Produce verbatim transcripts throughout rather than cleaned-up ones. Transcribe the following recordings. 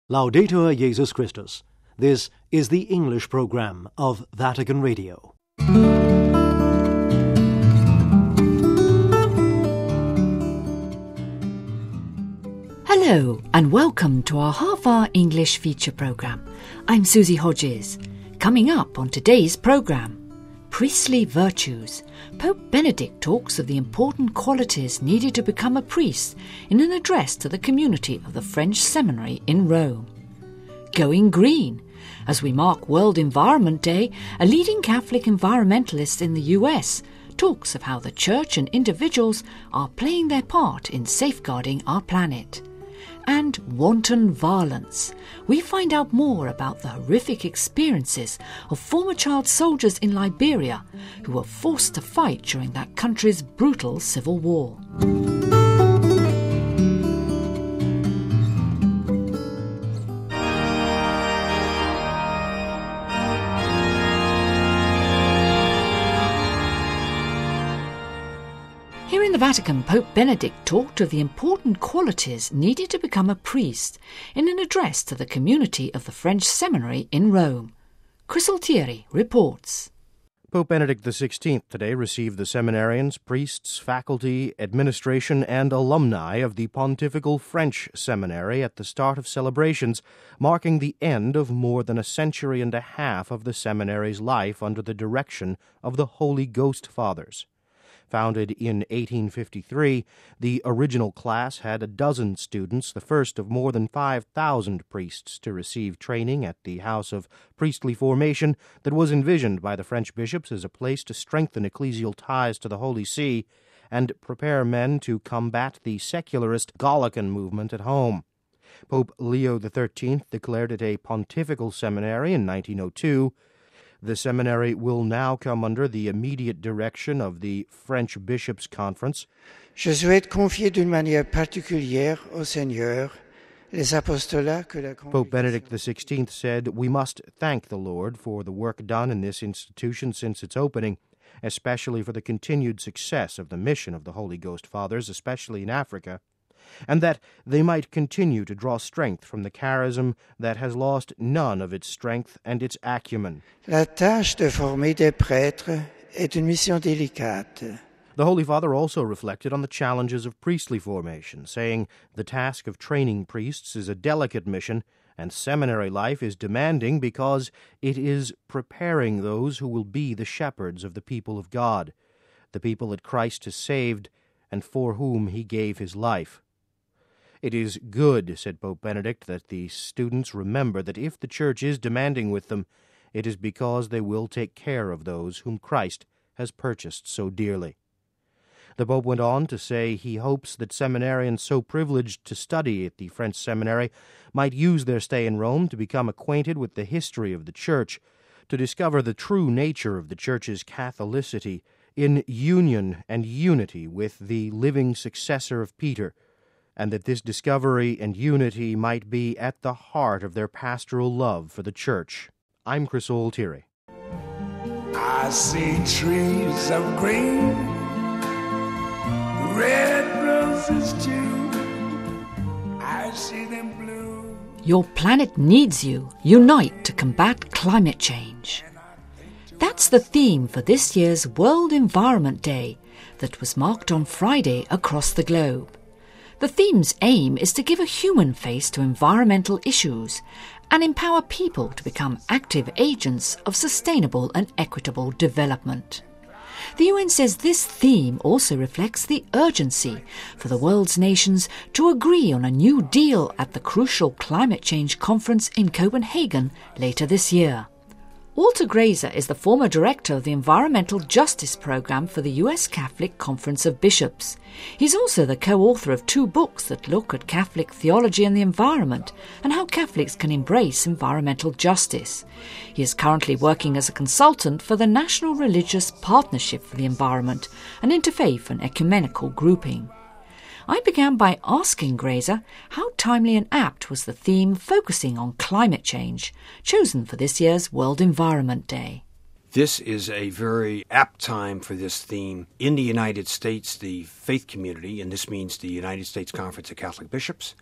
Laudetur Jesus Christus. This is the English program of Vatican Radio. Hello and welcome to our half-hour English feature program. I'm Susie Hodges. Coming up on today's program, priestly virtues. Pope Benedict talks of the important qualities needed to become a priest in an address to the community of the French seminary in Rome. Going green. As we mark World Environment Day, a leading Catholic environmentalist in the U S talks of how the Church and individuals are playing their part in safeguarding our planet. And wanton violence. We find out more about the horrific experiences of former child soldiers in Liberia who were forced to fight during that country's brutal civil war. Here in the Vatican, Pope Benedict talked of the important qualities needed to become a priest in an address to the community of the French seminary in Rome. Chris Altieri reports. Pope Benedict the sixteenth today received the seminarians, priests, faculty, administration, and alumni of the Pontifical French Seminary at the start of celebrations marking the end of more than a century and a half of the seminary's life under the direction of the Holy Ghost Fathers. Founded in eighteen fifty-three, the original class had a dozen students, the first of more than five thousand priests to receive training at the House of Priestly Formation that was envisioned by the French bishops as a place to strengthen ecclesial ties to the Holy See and prepare men to combat the secularist Gallican movement at home. Pope Leo the thirteenth declared it a pontifical seminary in nineteen oh two. The seminary will now come under the immediate direction of the French Bishops' Conference. Je souhaite confier d'une manière particulière au Seigneur les apostolats que la Pope Benedict the sixteenth said, "We must thank the Lord for the work done in this institution since its opening, especially for the continued success of the mission of the Holy Ghost Fathers, especially in Africa, and that they might continue to draw strength from the charism that has lost none of its strength and its acumen." La tâche de former des prêtres est une mission délicate. The Holy Father also reflected on the challenges of priestly formation, saying, "The task of training priests is a delicate mission, and seminary life is demanding because it is preparing those who will be the shepherds of the people of God, the people that Christ has saved and for whom he gave his life." It is good, said Pope Benedict, that the students remember that if the Church is demanding with them, it is because they will take care of those whom Christ has purchased so dearly. The Pope went on to say he hopes that seminarians so privileged to study at the French seminary might use their stay in Rome to become acquainted with the history of the Church, to discover the true nature of the Church's Catholicity in union and unity with the living successor of Peter, and that this discovery and unity might be at the heart of their pastoral love for the Church. I'm Chris Altieri. I see trees of green, red roses too. I see them blue. Your planet needs you. Unite to combat climate change. That's the theme for this year's World Environment Day that was marked on Friday across the globe. The theme's aim is to give a human face to environmental issues and empower people to become active agents of sustainable and equitable development. The U N says this theme also reflects the urgency for the world's nations to agree on a new deal at the crucial climate change conference in Copenhagen later this year. Walter Grazer is the former director of the Environmental Justice Program for the U S Catholic Conference of Bishops. He's also the co-author of two books that look at Catholic theology and the environment and how Catholics can embrace environmental justice. He is currently working as a consultant for the National Religious Partnership for the Environment, an interfaith and ecumenical grouping. I began by asking Grazer how timely and apt was the theme focusing on climate change, chosen for this year's World Environment Day. This is a very apt time for this theme. In the United States, the faith community, and this means the United States Conference of Catholic Bishops,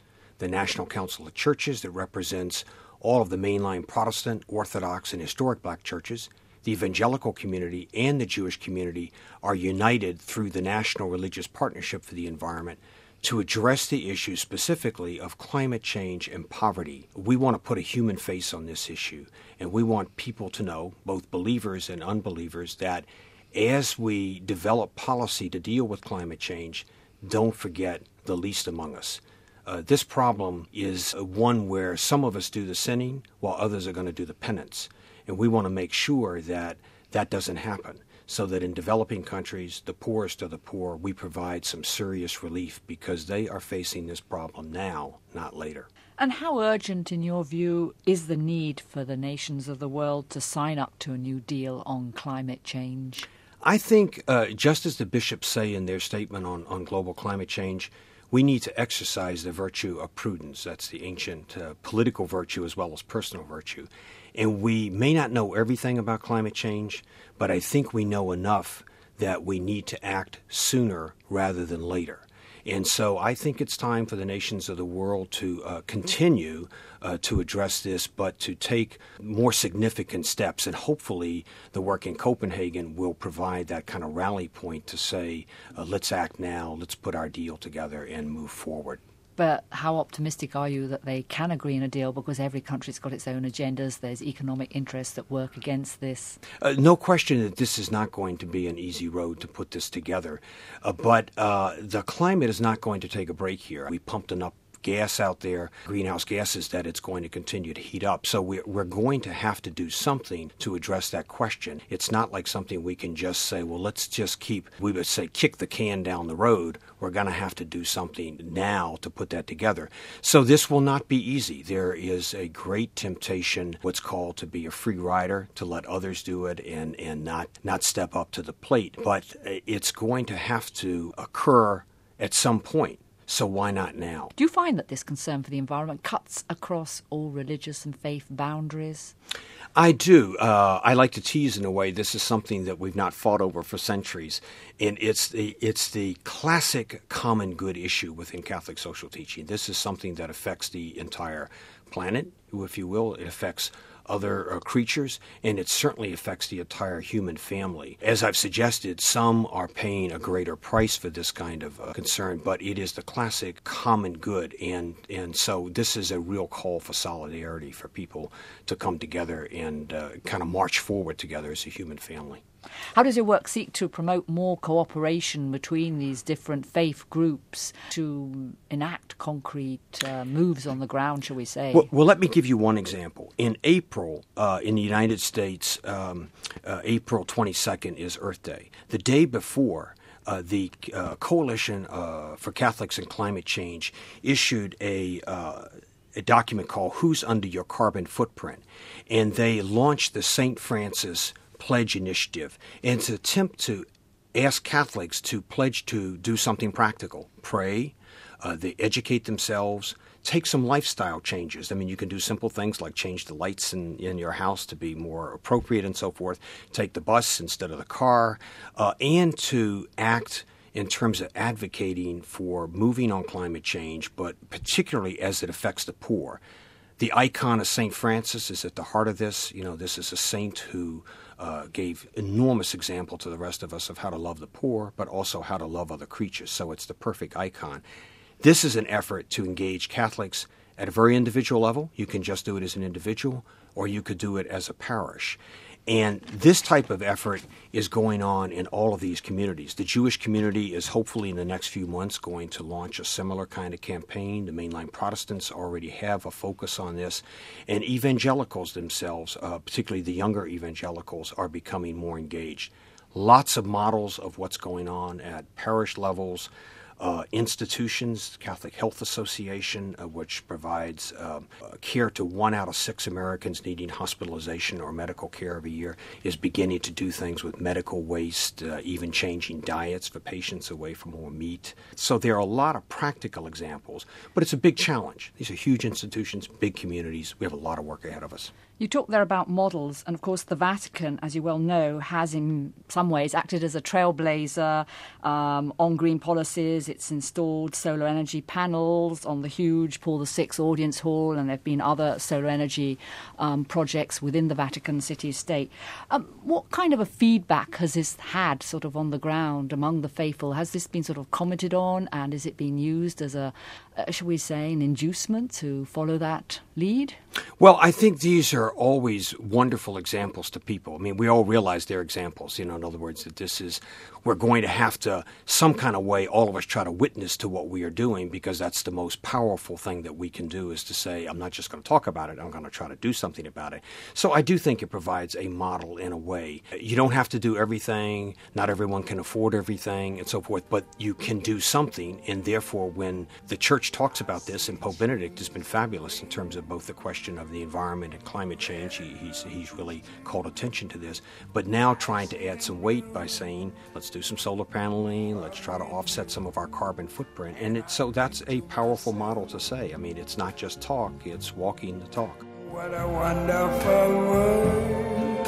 the National Council of Churches that represents all of the mainline Protestant, Orthodox, and historic black churches. The evangelical community and the Jewish community are united through the National Religious Partnership for the Environment to address the issue specifically of climate change and poverty. We want to put a human face on this issue, and we want people to know, both believers and unbelievers, that as we develop policy to deal with climate change, don't forget the least among us. Uh, this problem is one where some of us do the sinning while others are going to do the penance. And we want to make sure that that doesn't happen, so that in developing countries, the poorest of the poor, we provide some serious relief because they are facing this problem now, not later. And how urgent, in your view, is the need for the nations of the world to sign up to a new deal on climate change? I think, uh, just as the bishops say in their statement on, on global climate change, we need to exercise the virtue of prudence. That's the ancient uh, political virtue as well as personal virtue. And we may not know everything about climate change, but I think we know enough that we need to act sooner rather than later. And so I think it's time for the nations of the world to uh, continue uh, to address this, but to take more significant steps. And hopefully the work in Copenhagen will provide that kind of rally point to say, uh, let's act now, let's put our deal together and move forward. But how optimistic are you that they can agree on a deal, because every country's got its own agendas, there's economic interests that work against this? Uh, no question that this is not going to be an easy road to put this together. Uh, but uh, the climate is not going to take a break here. We pumped enough gas out there, greenhouse gases, that it's going to continue to heat up. So we're, we're going to have to do something to address that question. It's not like something we can just say, well, let's just keep, we would say, kick the can down the road. We're going to have to do something now to put that together. So this will not be easy. There is a great temptation, what's called to be a free rider, to let others do it and, and not, not step up to the plate. But it's going to have to occur at some point. So why not now? Do you find that this concern for the environment cuts across all religious and faith boundaries? I do. Uh, I like to tease in a way. This is something that we've not fought over for centuries, and it's the it's the classic common good issue within Catholic social teaching. This is something that affects the entire planet, if you will. It affects other uh, creatures, and it certainly affects the entire human family. As I've suggested, some are paying a greater price for this kind of uh, concern, but it is the classic common good, and, and so this is a real call for solidarity for people to come together and uh, kind of march forward together as a human family. How does your work seek to promote more cooperation between these different faith groups to enact concrete uh, moves on the ground, shall we say? Well, well, let me give you one example. In April, uh, in the United States, um, uh, April twenty-second is Earth Day. The day before, Uh, the uh, Coalition uh, for Catholics and Climate Change issued a, uh, a document called Who's Under Your Carbon Footprint? And they launched the Saint Francis Pledge Initiative. And it's an attempt to ask Catholics to pledge to do something practical. Pray, uh, they educate themselves, take some lifestyle changes. I mean, you can do simple things like change the lights in, in your house to be more appropriate and so forth, take the bus instead of the car, uh, and to act in terms of advocating for moving on climate change, but particularly as it affects the poor. The icon of Saint Francis is at the heart of this. You know, this is a saint who uh, gave enormous example to the rest of us of how to love the poor, but also how to love other creatures. So it's the perfect icon. This is an effort to engage Catholics at a very individual level. You can just do it as an individual, or you could do it as a parish. And this type of effort is going on in all of these communities. The Jewish community is hopefully in the next few months going to launch a similar kind of campaign. The mainline Protestants already have a focus on this. And evangelicals themselves, uh, particularly the younger evangelicals, are becoming more engaged. Lots of models of what's going on at parish levels. Uh, institutions, Catholic Health Association, uh, which provides uh, care to one out of six Americans needing hospitalization or medical care every year, is beginning to do things with medical waste, uh, even changing diets for patients away from more meat. So there are a lot of practical examples, but it's a big challenge. These are huge institutions, big communities. We have a lot of work ahead of us. You talk there about models, and of course the Vatican, as you well know, has in some ways acted as a trailblazer um, on green policies. It's installed solar energy panels on the huge Paul the Sixth audience hall, and there have been other solar energy um, projects within the Vatican City State. Um, what kind of a feedback has this had sort of on the ground among the faithful? Has this been sort of commented on, and is it being used as a, uh, shall we say, an inducement to follow that lead? Well, I think these are always wonderful examples to people. I mean, we all realize they're examples, you know, in other words, that this is, we're going to have to, some kind of way, all of us try to witness to what we are doing, because that's the most powerful thing that we can do, is to say, I'm not just going to talk about it, I'm going to try to do something about it. So I do think it provides a model in a way. You don't have to do everything, not everyone can afford everything, and so forth, but you can do something, and therefore when the church talks about this, and Pope Benedict has been fabulous in terms of both the question of the environment and climate change, he, he's, he's really called attention to this, but now trying to add some weight by saying, let's do some solar paneling, let's try to offset some of our carbon footprint. And it, so that's a powerful model to say. I mean, it's not just talk, it's walking the talk. What a wonderful world.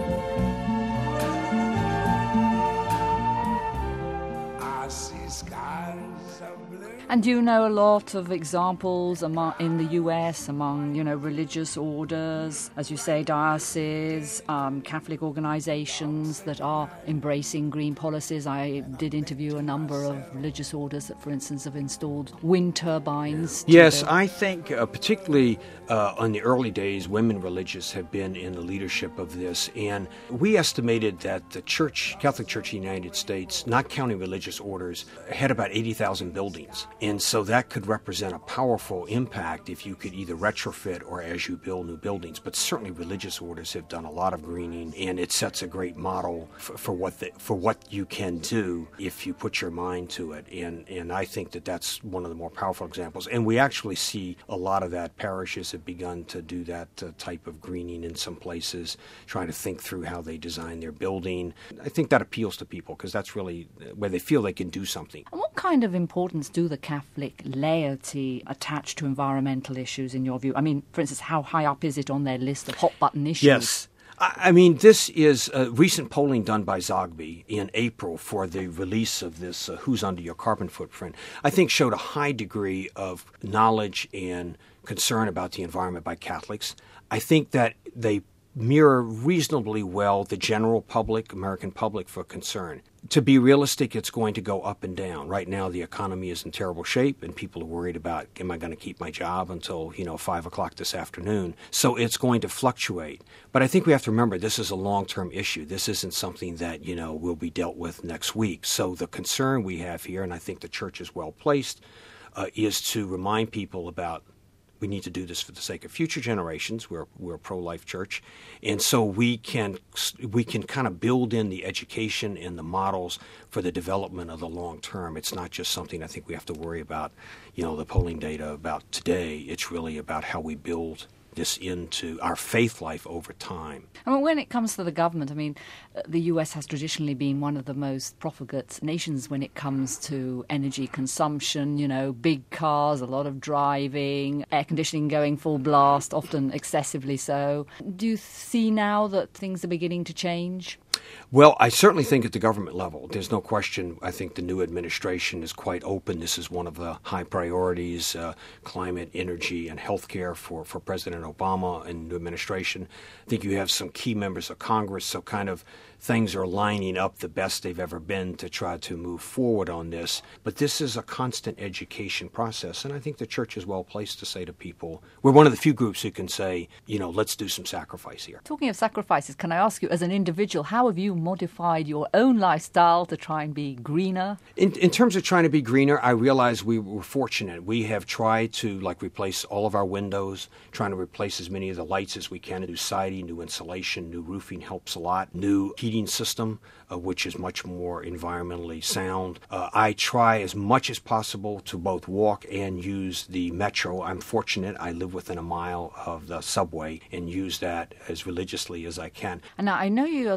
I see skies of blue. And do you know a lot of examples among, in the U S among, you know, religious orders, as you say, dioceses, um, Catholic organizations that are embracing green policies? I did interview a number of religious orders that, for instance, have installed wind turbines. Yes, the... I think uh, particularly uh, in the early days, women religious have been in the leadership of this. And we estimated that the Church, Catholic Church in the United States, not counting religious orders, had about eighty thousand buildings. And so that could represent a powerful impact if you could either retrofit or as you build new buildings. But certainly religious orders have done a lot of greening, and it sets a great model for, for what the, for what you can do if you put your mind to it. And, and I think that that's one of the more powerful examples. And we actually see a lot of that. Parishes have begun to do that uh, type of greening in some places, trying to think through how they design their building. I think that appeals to people because that's really where they feel they can do something. And what kind of importance do the Catholic laity attach to environmental issues in your view? I mean, for instance, how high up is it on their list of hot-button issues? Yes. I mean, this is a recent polling done by Zogby in April for the release of this uh, Who's Under Your Carbon Footprint, I think showed a high degree of knowledge and concern about the environment by Catholics. I think that they mirror reasonably well the general public, American public, for concern. To be realistic, it's going to go up and down. Right now, the economy is in terrible shape, and people are worried about, am I going to keep my job until, you know, five o'clock this afternoon? So it's going to fluctuate. But I think we have to remember this is a long-term issue. This isn't something that, you know, will be dealt with next week. So the concern we have here, and I think the church is well placed, uh, is to remind people about we need to do this for the sake of future generations. We're we're a pro-life church, and so we can we can kind of build in the education and the models for the development of the long term. It's not just something I think we have to worry about, you know, the polling data about today. It's really about how we build this into our faith life over time. I mean, when it comes to the government, I mean, the U S has traditionally been one of the most profligate nations when it comes to energy consumption, you know, big cars, a lot of driving, air conditioning going full blast, often excessively so. Do you see now that things are beginning to change? Well, I certainly think at the government level, there's no question. I think the new administration is quite open. This is one of the high priorities, uh, climate, energy, and healthcare for, for President Obama and the new administration. I think you have some key members of Congress, so kind of things are lining up the best they've ever been to try to move forward on this. But this is a constant education process, and I think the church is well placed to say to people, we're one of the few groups who can say, you know, let's do some sacrifice here. Talking of sacrifices, can I ask you, as an individual, how have you modified your own lifestyle to try and be greener? In, in terms of trying to be greener, I realize we were fortunate. We have tried to, like, replace all of our windows, trying to replace as many of the lights as we can, new siding, new insulation, new roofing helps a lot, new heating system, uh, which is much more environmentally sound. Uh, I try as much as possible to both walk and use the metro. I'm fortunate. I live within a mile of the subway and use that as religiously as I can. And now I know you are the co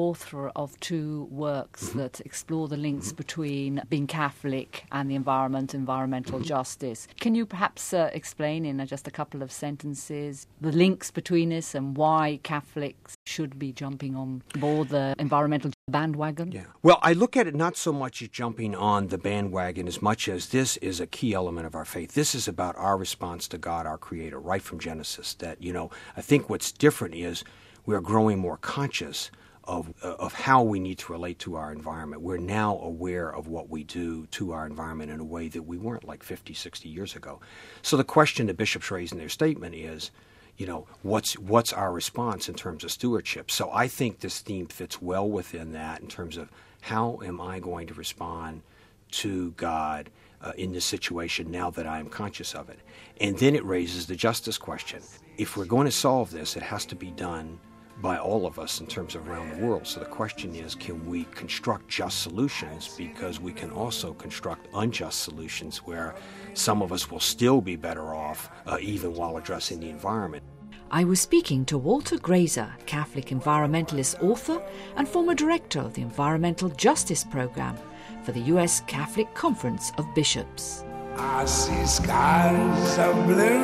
author of two works Mm-hmm. that explore the links Mm-hmm. between being Catholic and the environment, environmental Mm-hmm. justice. Can you perhaps uh, explain in uh, just a couple of sentences the links between this and why Catholics should be jumping on board the environmental bandwagon? Yeah. Well, I look at it not so much as jumping on the bandwagon as much as this is a key element of our faith. This is about our response to God, our Creator, right from Genesis. That, you know, I think what's different is we are growing more conscious of uh, of how we need to relate to our environment. We're now aware of what we do to our environment in a way that we weren't like fifty, sixty years ago. So the question the bishops raise in their statement is, you know, what's what's our response in terms of stewardship? So I think this theme fits well within that in terms of how am I going to respond to God uh, in this situation now that I am conscious of it? And then it raises the justice question. If we're going to solve this, it has to be done by all of us in terms of around the world. So the question is, can we construct just solutions? Because we can also construct unjust solutions where some of us will still be better off uh, even while addressing the environment. I was speaking to Walter Grazer, Catholic environmentalist author and former director of the Environmental Justice Program for the U S Catholic Conference of Bishops. I see skies of blue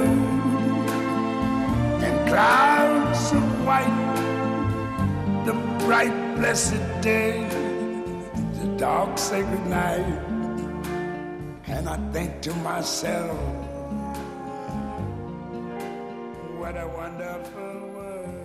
and clouds of white, the bright blessed day, the dark sacred night, and I think to myself, what a wonderful world.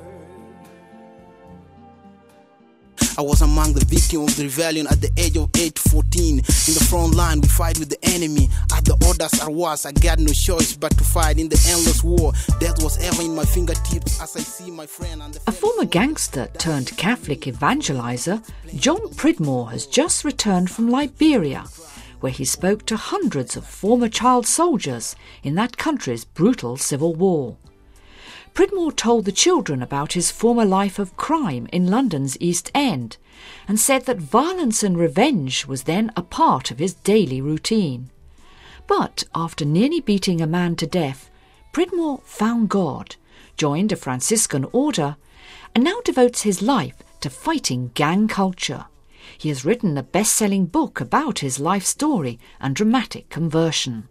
I was among the victims of the rebellion at the age of eight to fourteen. In the front line, we fight with the enemy. At the orders I was, I got no choice but to fight in the endless war. Death was ever in my fingertips as I see my friend and the A former gangster turned Catholic evangelizer, John Pridmore has just returned from Liberia, where he spoke to hundreds of former child soldiers in that country's brutal civil war. Pridmore told the children about his former life of crime in London's East End and said that violence and revenge was then a part of his daily routine. But after nearly beating a man to death, Pridmore found God, joined a Franciscan order, and now devotes his life to fighting gang culture. He has written a best-selling book about his life story and dramatic conversion.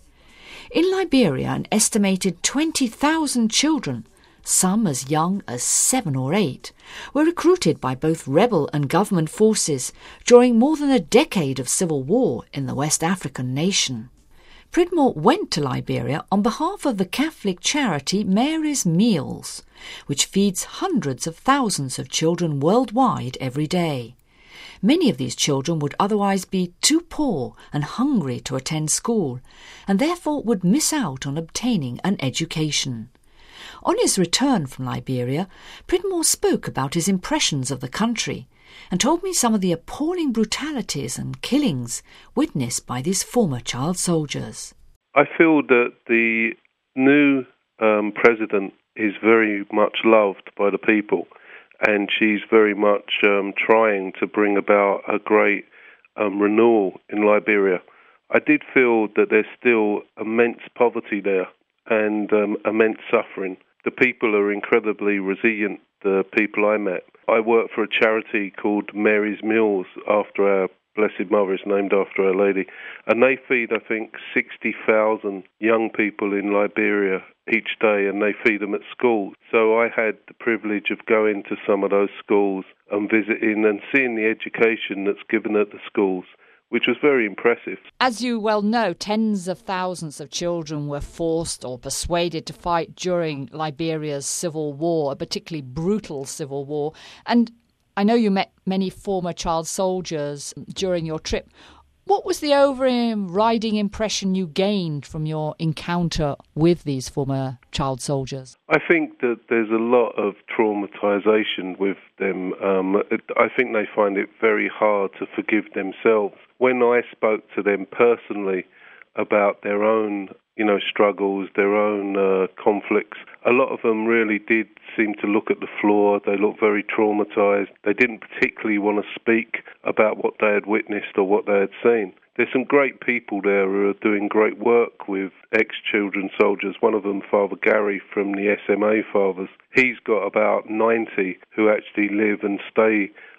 In Liberia, an estimated twenty thousand children, some as young as seven or eight, were recruited by both rebel and government forces during more than a decade of civil war in the West African nation. Pridmore went to Liberia on behalf of the Catholic charity Mary's Meals, which feeds hundreds of thousands of children worldwide every day. Many of these children would otherwise be too poor and hungry to attend school, and therefore would miss out on obtaining an education. On his return from Liberia, Pridmore spoke about his impressions of the country and told me some of the appalling brutalities and killings witnessed by these former child soldiers. I feel that the new um, president is very much loved by the people, and she's very much um, trying to bring about a great um, renewal in Liberia. I did feel that there's still immense poverty there and um, immense suffering. The people are incredibly resilient, the people I met. I work for a charity called Mary's Meals, after our Blessed Mother, is named after Our Lady, and they feed, I think, sixty thousand young people in Liberia each day, and they feed them at school. So I had the privilege of going to some of those schools and visiting and seeing the education that's given at the schools, which was very impressive. As you well know, tens of thousands of children were forced or persuaded to fight during Liberia's civil war, a particularly brutal civil war. And I know you met many former child soldiers during your trip. What was the overriding impression you gained from your encounter with these former child soldiers? I think that there's a lot of traumatization with them. Um, I think they find it very hard to forgive themselves. When I spoke to them personally about their own, you know, struggles, their own uh, conflicts, a lot of them really did seem to look at the floor. They looked very traumatized. They didn't particularly want to speak about what they had witnessed or what they had seen. There's some great people there who are doing great work with ex-children soldiers. One of them, Father Gary from the S M A Fathers, he's got about ninety who actually live and stay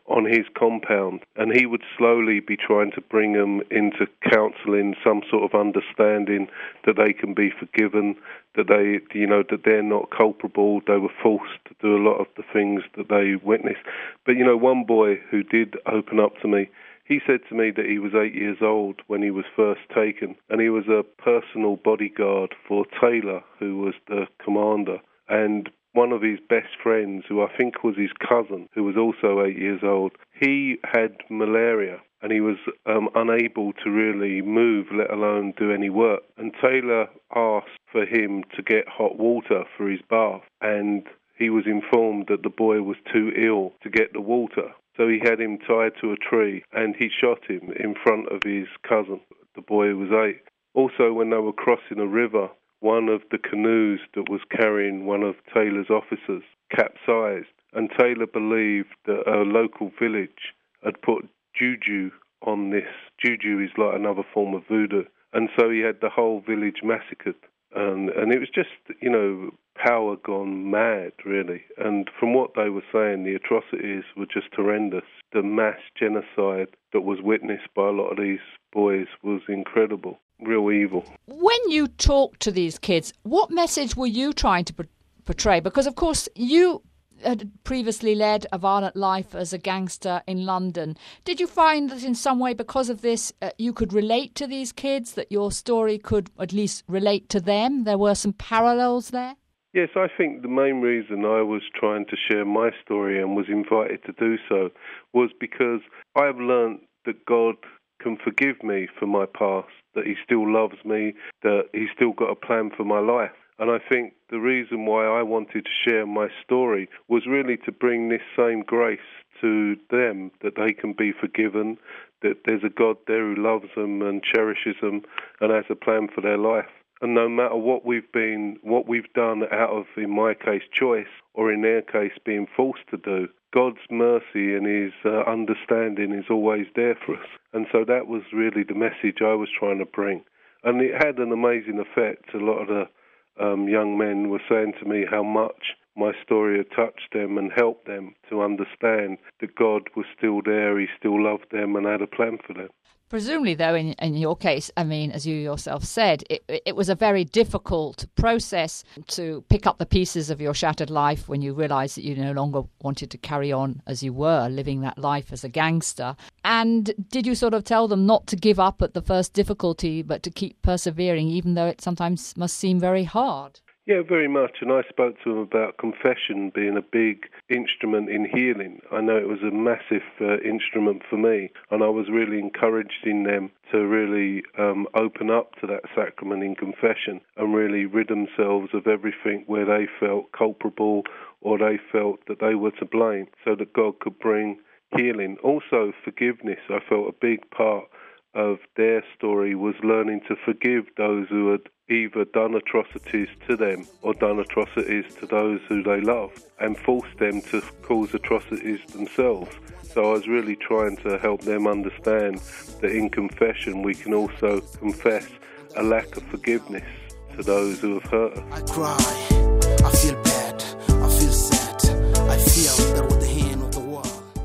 on his compound, and he would slowly be trying to bring them into counselling, some sort of understanding that they can be forgiven, that they, you know, that they're not culpable. They were forced to do a lot of the things that they witnessed. But, you know, one boy who did open up to me, he said to me that he was eight years old when he was first taken, and he was a personal bodyguard for Taylor, who was the commander. And one of his best friends, who I think was his cousin, who was also eight years old, he had malaria, and he was um, unable to really move, let alone do any work. And Taylor asked for him to get hot water for his bath, and he was informed that the boy was too ill to get the water. So he had him tied to a tree, and he shot him in front of his cousin, the boy who was eight. Also, when they were crossing a river, one of the canoes that was carrying one of Taylor's officers capsized, and Taylor believed that a local village had put juju on this. Juju is like another form of voodoo. And so he had the whole village massacred. And, and it was just, you know, power gone mad, really. And from what they were saying, the atrocities were just horrendous. The mass genocide that was witnessed by a lot of these boys was incredible. Real evil. When you talk to these kids, what message were you trying to portray? Because, of course, you had previously led a violent life as a gangster in London. Did you find that in some way, because of this, uh, you could relate to these kids, that your story could at least relate to them? There were some parallels there? Yes, I think the main reason I was trying to share my story and was invited to do so was because I've learned that God can forgive me for my past, that he still loves me, that he's still got a plan for my life. And I think the reason why I wanted to share my story was really to bring this same grace to them, that they can be forgiven, that there's a God there who loves them and cherishes them and has a plan for their life. And no matter what we've been, what we've done out of, in my case, choice, or in their case, being forced to do, God's mercy and his uh, understanding is always there for us. And so that was really the message I was trying to bring. And it had an amazing effect. A lot of the um, young men were saying to me how much my story had touched them and helped them to understand that God was still there, he still loved them and had a plan for them. Presumably, though, in, in your case, I mean, as you yourself said, it, it was a very difficult process to pick up the pieces of your shattered life when you realised that you no longer wanted to carry on as you were, living that life as a gangster. And did you sort of tell them not to give up at the first difficulty, but to keep persevering, even though it sometimes must seem very hard? Yeah, very much. And I spoke to them about confession being a big instrument in healing. I know it was a massive uh, instrument for me, and I was really encouraging them to really um, open up to that sacrament in confession and really rid themselves of everything where they felt culpable or they felt that they were to blame, so that God could bring healing. Also, forgiveness. I felt a big part of their story was learning to forgive those who had either done atrocities to them or done atrocities to those who they loved and forced them to cause atrocities themselves. So I was really trying to help them understand that in confession we can also confess a lack of forgiveness to those who have hurt us. I cry, I feel bad, I feel sad, I feel that with the hand of the world.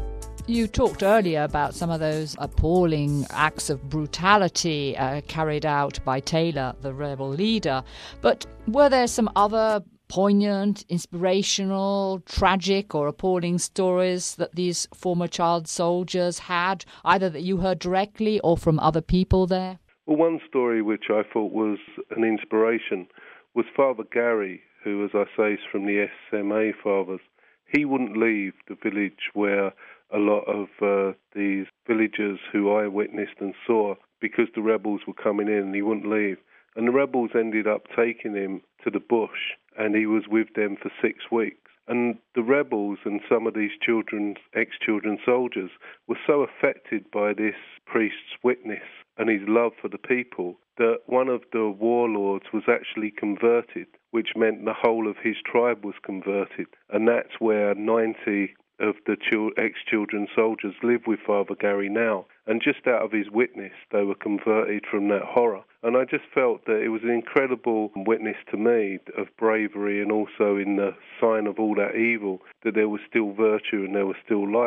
You talked earlier about some of those appalling acts of brutality uh, carried out by Taylor, the rebel leader. But were there some other poignant, inspirational, tragic or appalling stories that these former child soldiers had, either that you heard directly or from other people there? Well, one story which I thought was an inspiration was Father Gary, who, as I say, is from the S M A Fathers. He wouldn't leave the village where a lot of uh, these villagers who I witnessed and saw, because the rebels were coming in, and he wouldn't leave. And the rebels ended up taking him to the bush, and he was with them for six weeks. And the rebels and some of these children, ex-children soldiers, were so affected by this priest's witness and his love for the people that one of the warlords was actually converted, which meant the whole of his tribe was converted. And that's where ninety of the ex-children soldiers live with Father Gary now. And just out of his witness, they were converted from that horror. And I just felt that it was an incredible witness to me of bravery, and also in the sign of all that evil, that there was still virtue and there was still light.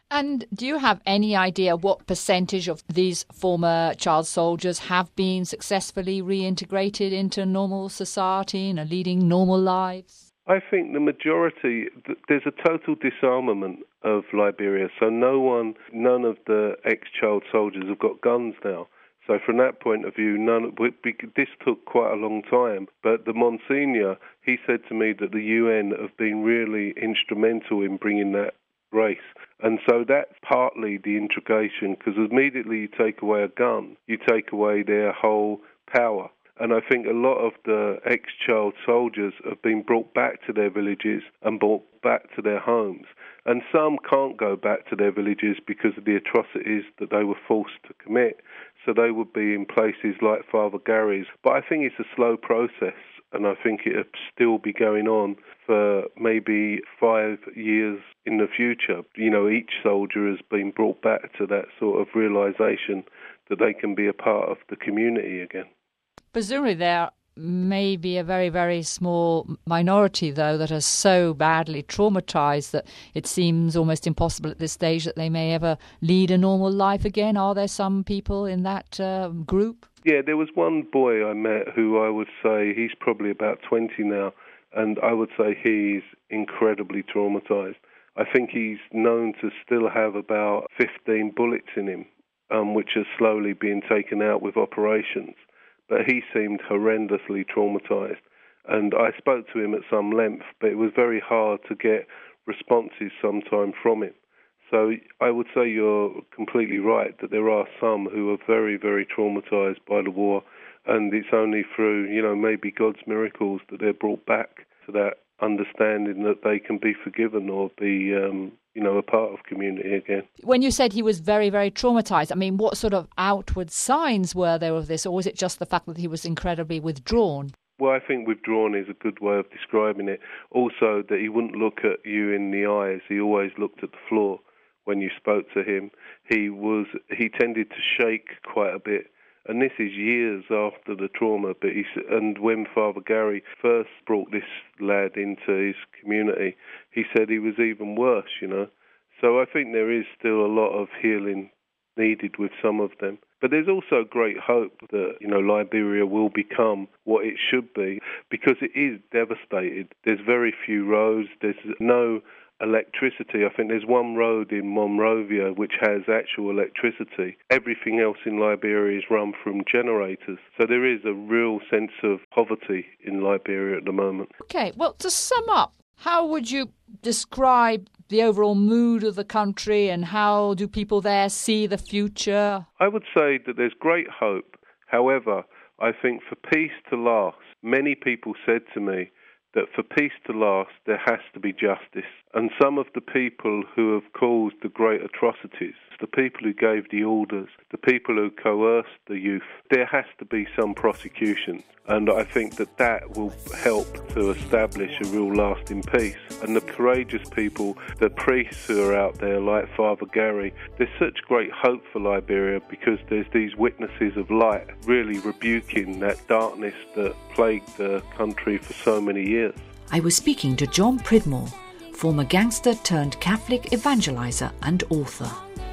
And do you have any idea what percentage of these former child soldiers have been successfully reintegrated into normal society and are leading normal lives? I think the majority, there's a total disarmament of Liberia, so no one, none of the ex-child soldiers have got guns now. So from that point of view, none. This took quite a long time, but the Monsignor, he said to me that the U N have been really instrumental in bringing that race. And so that's partly the integration, because immediately you take away a gun, you take away their whole power. And I think a lot of the ex-child soldiers have been brought back to their villages and brought back to their homes. And some can't go back to their villages because of the atrocities that they were forced to commit. So they would be in places like Father Gary's. But I think it's a slow process, and I think it'll still be going on for maybe five years in the future. You know, each soldier has been brought back to that sort of realization that they can be a part of the community again. Presumably there may be a very, very small minority, though, that are so badly traumatized that it seems almost impossible at this stage that they may ever lead a normal life again. Are there some people in that uh, group? Yeah, there was one boy I met who I would say he's probably about twenty now, and I would say he's incredibly traumatized. I think he's known to still have about fifteen bullets in him, um, which are slowly being taken out with operations. But he seemed horrendously traumatized. And I spoke to him at some length, but it was very hard to get responses sometime from him. So I would say you're completely right that there are some who are very, very traumatized by the war, and it's only through, you know, maybe God's miracles that they're brought back to that understanding that they can be forgiven or be, um, you know, a part of community again. When you said he was very, very traumatized, I mean, what sort of outward signs were there of this, or was it just the fact that he was incredibly withdrawn? Well, I think withdrawn is a good way of describing it. Also, that he wouldn't look at you in the eyes. He always looked at the floor when you spoke to him. He was he tended to shake quite a bit. And this is years after the trauma. But he, and when Father Gary first brought this lad into his community, he said he was even worse, you know. So I think there is still a lot of healing needed with some of them. But there's also great hope that, you know, Liberia will become what it should be, because it is devastated. There's very few roads. There's no electricity. I think there's one road in Monrovia which has actual electricity. Everything else in Liberia is run from generators. So there is a real sense of poverty in Liberia at the moment. Okay, well, to sum up, how would you describe the overall mood of the country, and how do people there see the future? I would say that there's great hope. However, I think for peace to last, many people said to me that for peace to last, there has to be justice. And some of the people who have caused the great atrocities, the people who gave the orders, the people who coerced the youth, there has to be some prosecution. And I think that that will help to establish a real lasting peace. And the courageous people, the priests who are out there like Father Gary, there's such great hope for Liberia because there's these witnesses of light really rebuking that darkness that plagued the country for so many years. I was speaking to John Pridmore, former gangster turned Catholic evangelizer and author.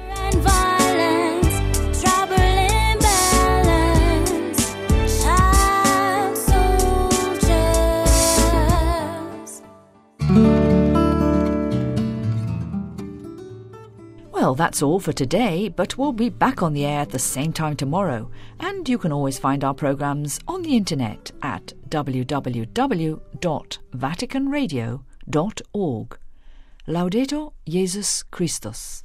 Well, that's all for today, but we'll be back on the air at the same time tomorrow, and you can always find our programmes on the internet at w w w dot vatican radio dot org. Laudetur Jesus Christus.